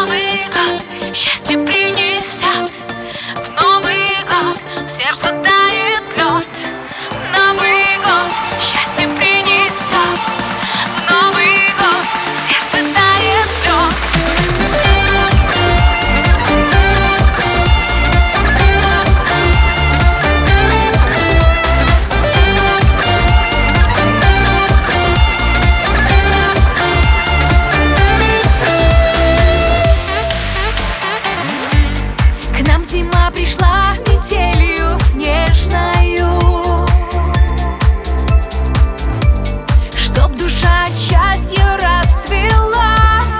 Новый год счастье принесет, в Новый год в сердце тает лед. Новый год счастье принесет, в Новый год в сердце тает лед. К нам зима пришла метелью снежною, чтоб душа от счастья расцвела.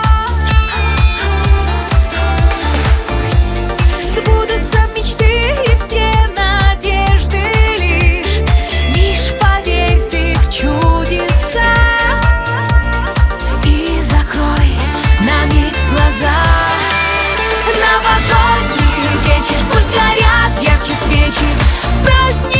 Сбудутся мечты и все надежды лишь поверь ты в чудеса и закрой на миг глаза. Новогодний вечер, пусть горят ярче свечи, праздник.